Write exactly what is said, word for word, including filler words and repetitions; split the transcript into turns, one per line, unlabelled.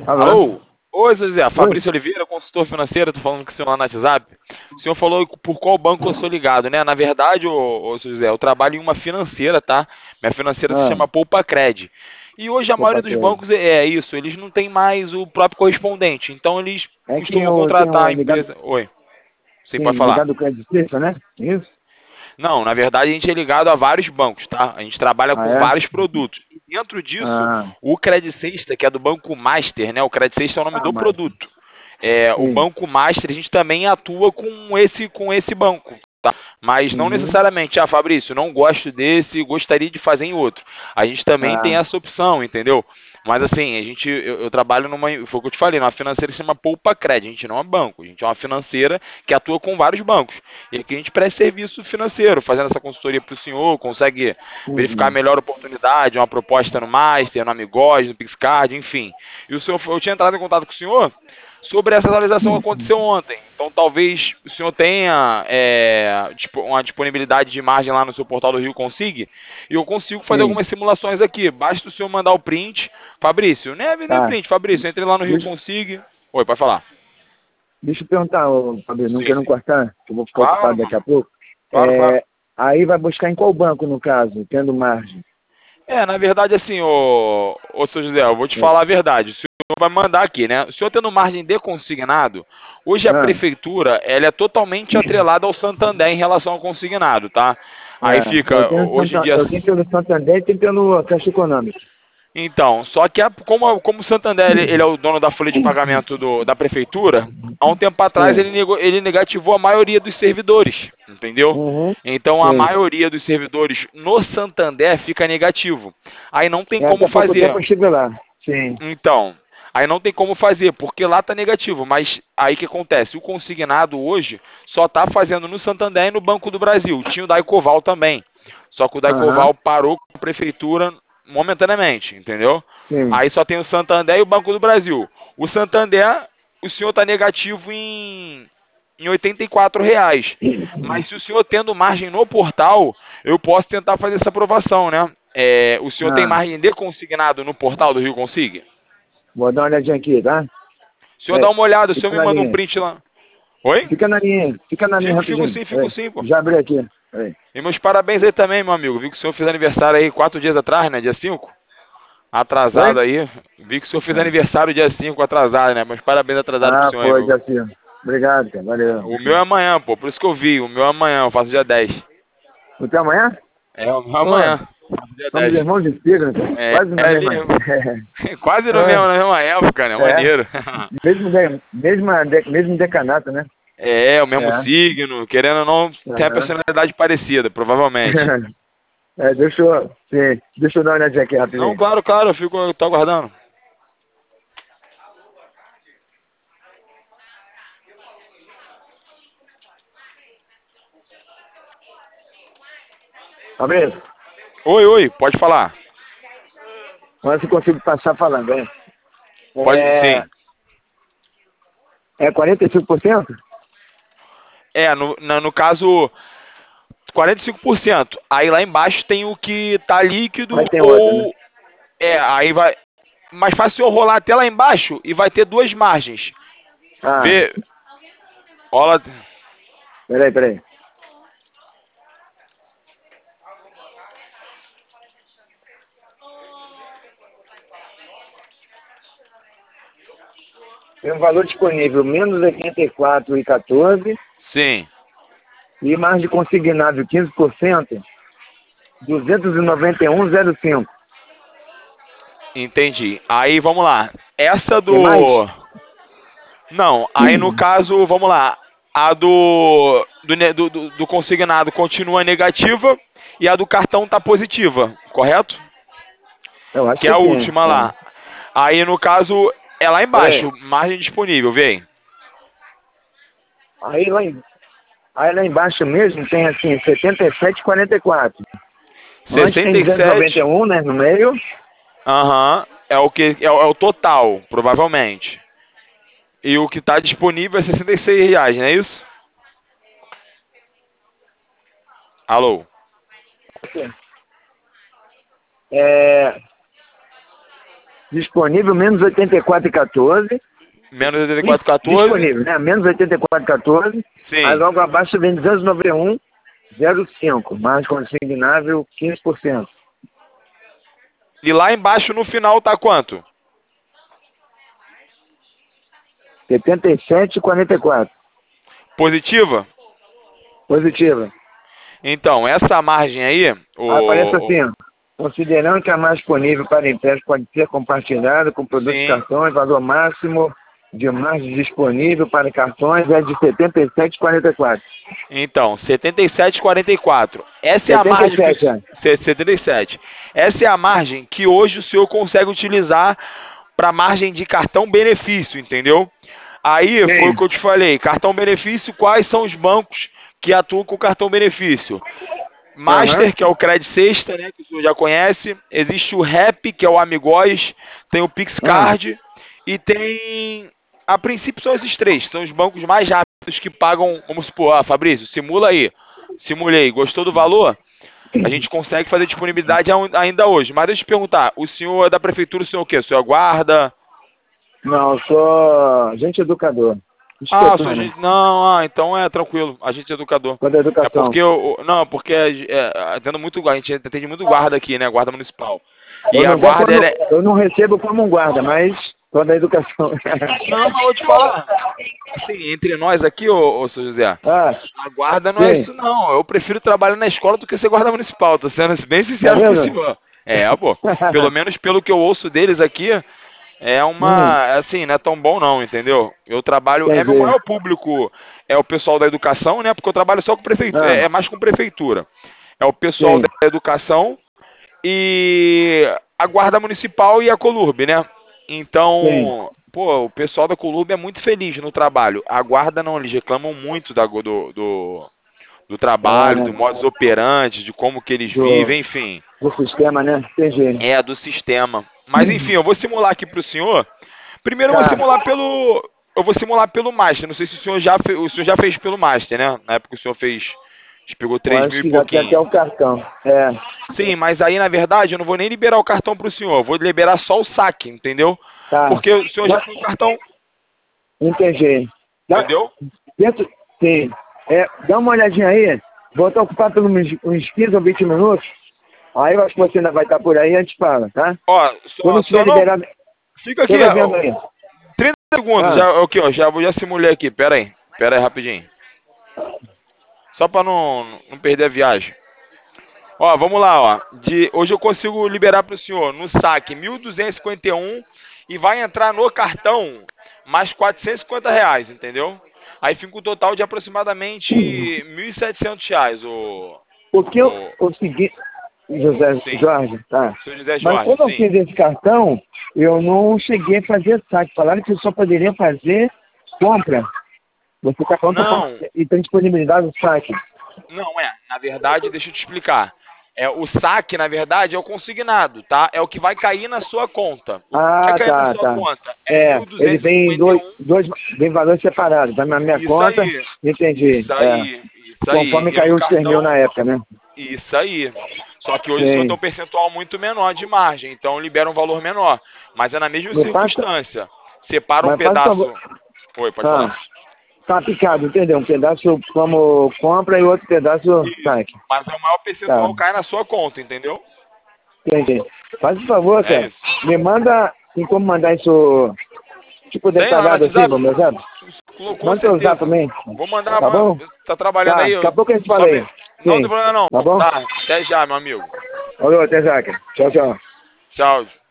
Alô?
Alô? Oi, seu José.
Oi?
Fabrício Oliveira, consultor financeiro. Tô falando com o senhor lá no WhatsApp. O senhor falou por qual banco eu sou ligado, né? Na verdade, ô, ô, seu José, eu trabalho em uma financeira, tá? Minha financeira se
Ah,
chama Poupa Cred. E hoje a maioria
opa,
dos
Cred.
bancos é é isso, eles não têm mais o próprio correspondente. Então eles
É que
costumam
eu tenho
contratar
um
a
ligado,
empresa. Oi, sim, pode
sim,
falar.
ligado Credit Suisse, né? Isso?
Não, na verdade a gente é ligado a vários bancos, tá? A gente trabalha
Ah,
com
é?
vários produtos. E dentro disso,
Ah,
o Credit Sexta, que é do Banco Master, né? O Credit Sexta é o nome
ah,
do
mas,
produto. É, o
sim.
Banco Master, a gente também atua com esse, com esse banco, tá? Mas não
Uhum.
necessariamente, ah, Fabrício, não gosto desse, gostaria de fazer em outro. A gente também tem
Ah,
essa opção, entendeu? Mas assim, a gente, eu, eu trabalho numa, foi o que eu te falei, numa financeira que se chama Poupa Cred. A gente não é banco, a gente é uma financeira que atua com vários bancos. E aqui a gente presta serviço financeiro, fazendo essa consultoria para o senhor, consegue verificar a
uhum.
melhor oportunidade, uma proposta no Master, no Amigos, no Pixcard, enfim. E o senhor, eu tinha entrado em contato com o senhor sobre essa atualização que aconteceu ontem. Então talvez o senhor tenha é, tipo, uma disponibilidade de margem lá no seu portal do Rio Consig, e eu consigo fazer
Sim,
algumas simulações aqui. Basta o senhor mandar o print. Fabrício, nem, nem
tá.
print, Fabrício, entre lá no Rio
Deixa,
Consig. Oi, pode falar.
deixa eu perguntar, ô, Fabio, não
Sim,
quero
sim.
cortar, que eu vou ficar ocupado
Claro,
daqui a
mano.
pouco.
Claro, claro.
É, aí vai buscar em qual banco, no caso, tendo margem?
É, na verdade, assim, ô, ô seu José, eu vou te
É.
falar a verdade. O senhor vai mandar aqui, né? O senhor tendo margem de consignado, hoje a
Ah,
prefeitura, ela é totalmente atrelada ao Santander em relação ao consignado, tá? Aí
é. Eu
fica,
tenho,
hoje em
Santa-
dia.
eu tenho pelo Santander e tenho pelo Caixa Econômica.
Então, só que a- como, a- como o Santander ele, ele é o dono da folha de pagamento do- da prefeitura, há um tempo atrás
Sim.
ele, nego- ele negativou a maioria dos servidores, entendeu?
Uhum.
Então a
Sim.
maioria dos servidores no Santander fica negativo. Aí não tem
É,
como
até pouco tempo
fazer.
eu estive lá. Sim.
Então, aí não tem como fazer, porque lá tá negativo. Mas aí que acontece? O consignado hoje só tá fazendo no Santander e no Banco do Brasil. Tinha o Daicoval também. Só que o
Aham.
Daicoval parou com a prefeitura momentaneamente, entendeu?
Sim.
Aí só tem o Santander e o Banco do Brasil. O Santander, o senhor tá negativo em, em oitenta e quatro reais. Mas se o senhor tendo margem no portal, eu posso tentar fazer essa aprovação, né? É, o senhor tem
Ah,
margem de consignado no portal do Rio Consig?
vou dar uma olhadinha aqui, tá?
O senhor dá
É,
uma olhada, o senhor
fica
me
na
manda um
linha.
print lá. Oi?
Fica na linha. Fica na linha
Fico, fico
rapidinho.
sim, fico
É,
sim, pô.
já abri aqui. É.
E meus parabéns aí também, meu amigo. Vi que o senhor fez aniversário aí quatro dias atrás, né? Dia cinco.
Oi?
Atrasado aí. Vi que o senhor fez
É.
aniversário dia cinco atrasado, né? Meus parabéns atrasado pro
Ah,
senhor aí,
foi,
viu?
Jaci. Obrigado, cara. Valeu.
O meu é amanhã, pô. Por isso que eu vi. O meu é amanhã, eu faço dia dez.
Até amanhã?
É, o meu é
Pô,
amanhã. Faço dia
somos
dez.
irmãos de espírito, cara.
É,
Quase
é
na
ali.
mesma.
Quase no mesmo,
Ah,
na mesma época, né?
é.
Maneiro.
Mesmo, de, mesma de, mesmo decanato, né?
É, o mesmo
É.
signo. Querendo ou não, tem a
Aham.
personalidade parecida, provavelmente.
É, deixa eu, sim, deixa eu dar uma olhadinha aqui
Não,
rapidinho.
claro, claro, eu fico, eu tô aguardando.
Fabrício,
Oi, oi, pode falar.
vamos ver se eu consigo passar falando, hein?
Pode,
É,
sim.
é quarenta e cinco por cento?
É, no, na- no caso, quarenta e cinco por cento. Aí lá embaixo tem o que tá líquido
Mas tem outra, né?
ou... É, aí vai... Mais fácil eu rolar até lá embaixo e vai ter duas margens.
Ah,
Vê... Rola...
peraí, peraí. Tem um valor disponível, menos oitenta e quatro e quatorze,
Sim,
e mais de consignado quinze por cento, duzentos e noventa e um vírgula zero cinco.
entendi. Aí, vamos lá. Essa
Tem mais?
do... Não, aí no caso, vamos lá. A do, do, ne- do, do do consignado continua negativa e a do cartão tá positiva, correto?
Eu acho
Que é
que
a
sim.
última
É.
lá. Aí, no caso, é lá
Peraí.
embaixo, margem disponível, vê aí.
Aí lá, em- aí lá embaixo mesmo tem assim, setenta e sete vírgula quarenta e quatro. Antes tem
sessenta e sete,
duzentos e noventa e um, né, no meio.
aham, é o que é, o é o total, provavelmente. E o que está disponível é sessenta e seis reais, não é isso? Alô?
É, Disponível menos oitenta e quatro e quatorze.
Menos oitenta e quatro, quatorze.
Disponível, né? Menos oitenta e quatro, quatorze.
Sim.
Aí logo abaixo vem duzentos e noventa e um, zero cinco. Margem consignável quinze por cento.
E lá embaixo no final tá quanto?
setenta e sete e quarenta e quatro.
Positiva?
Positiva.
Então, essa margem aí... O...
Aí aparece assim, ó. Considerando que a margem disponível para empréstimo pode ser compartilhada com produtos de
Sim.
cartões, valor máximo de margem disponível para cartões é de setenta e sete e quarenta e quatro.
Então, setenta e sete e quarenta e quatro. Essa é a margem...
setenta e sete,
que...
é.
setenta e sete. Essa é a margem que hoje o senhor consegue utilizar para margem de cartão benefício, entendeu? Aí
Sim.
foi o que eu te falei. Cartão benefício, quais são os bancos que atuam com cartão benefício? Master,
Uhum.
que é o Credit Sexta, né, que o senhor já conhece. Existe o Rap, que é o Amigóis. Tem o PixCard. E tem... A princípio são esses três. São os bancos mais rápidos que pagam... Vamos supor, ah, Fabrício, simula aí. Simulei. Gostou do valor? A gente consegue fazer disponibilidade ainda hoje. Mas deixa eu te perguntar. O senhor é da prefeitura, o senhor é o quê? O senhor é guarda?
Não, eu sou agente educador.
Ah,
Inspetor,
sou
né?
gente... Não, ah, então é tranquilo. A gente é educador.
Quando é
É
educação.
porque eu, não, porque é, atendo muito, a gente atende muito guarda aqui, né? Guarda municipal. E
Eu
a
não, dou
guarda
como-
ela é...
eu não recebo como um guarda, mas quando é educação.
Não, mas vou te falar. Assim, entre nós aqui, ô, ô seu José,
Ah,
a guarda não é
sim.
isso não. Eu prefiro trabalhar na escola do que ser guarda municipal. Tô sendo bem
Tá
sincero com o
vendo?
senhor. É, pô. Pelo menos pelo que eu ouço deles aqui, é
Hum,
uma, assim, não é tão bom não, entendeu? Eu trabalho, é meu
entendi.
maior público, é o pessoal da educação, né? Porque eu trabalho só com prefeitura, é
Ah,
é mais com prefeitura. É o pessoal
sim,
da educação e a guarda municipal e a Colurb, né?
sim.
Então, pô, o pessoal da Colurb é muito feliz no trabalho. A guarda não, eles reclamam muito da, do, do, do
É,
trabalho,
né?
do modus operandi, de como que eles
Do,
vivem, enfim.
do sistema, né? Entendi.
É, do sistema. Mas enfim, eu vou simular aqui pro senhor. Primeiro eu vou
Tá.
simular pelo. Eu vou simular pelo Master. Não sei se o senhor já fez. O senhor já fez pelo Master, né? Na época o senhor fez. A gente pegou
Eu
três
acho
mil e
que já tem até
pouquinho.
o cartão. É.
Sim, mas aí na verdade eu não vou nem liberar o cartão pro senhor. Eu vou liberar só o saque, entendeu?
Tá.
Porque o senhor já tem o cartão,
Entendi. Dá,
entendeu?
dentro, sim. É, dá uma olhadinha aí. Vou estar ocupado por uns, uns quinze ou vinte minutos. Aí eu acho que você ainda vai estar por aí, a gente fala, tá?
Ó,
Quando
só,
estiver
só não.
liberado,
Fica aqui,
você vai
ó,
vendo aí.
trinta segundos.
Ah,
Já, ok, ó, já, já simulei aqui. Pera aí. Pera aí, rapidinho. Só pra não, não perder a viagem. Ó, vamos lá, ó. De, hoje eu consigo liberar para o senhor no saque mil duzentos e cinquenta e um e vai entrar no cartão mais quatrocentos e cinquenta reais, entendeu? Aí fica um total de aproximadamente mil e setecentos reais, o,
o que eu
o...
consegui, José
Sim,
Jorge, tá?
seu José
Mas
Jorge,
quando eu
sim.
fiz esse cartão, eu não cheguei a fazer saque. Falaram que eu só poderia fazer compra. Você está falando
Não,
pra- e tem disponibilidade do saque.
não é. Na verdade, deixa eu te explicar. É, o saque, na verdade, é o consignado, tá? É o que vai cair na sua conta. O que vai
Ah,
cair na
tá,
sua
tá.
conta é
É,
mil
ele
duzentos e
vem em
cinquenta e
dois,
um.
dois vem valores separados. Vai na minha
Isso
conta,
aí,
entendi.
isso
É,
aí, isso aí.
conforme
E no
caiu os cem mil
cartão,
na época, né?
isso aí. Só que hoje o senhor tem
Sim.
um percentual muito menor de margem, então libera um valor menor. Mas é na mesma
Me passa,
circunstância. Separa um
mas faz favor.
pedaço. Oi, pode
Ah,
falar.
tá picado, entendeu? Um pedaço como compra e outro pedaço
Isso.
saque.
Mas o maior
Tá,
percentual cai na sua conta, entendeu?
entendi. Faz um favor,
É
cara.
isso.
Me manda, tem como mandar isso, tipo,
Tem lá no
detalhado assim,
WhatsApp?
no meu zap?
Com com
Manda teu zap
certeza.
também.
Vou mandar
Tá
uma.
bom?
Tá trabalhando
Tá,
aí?
daqui a
Eu...
pouco a gente
Só
fala aí.
ver. Não, não tem
Sim.
problema não.
Tá bom?
Tá, até já, meu amigo.
Valeu, até já, cara. Tchau, tchau.
Tchau.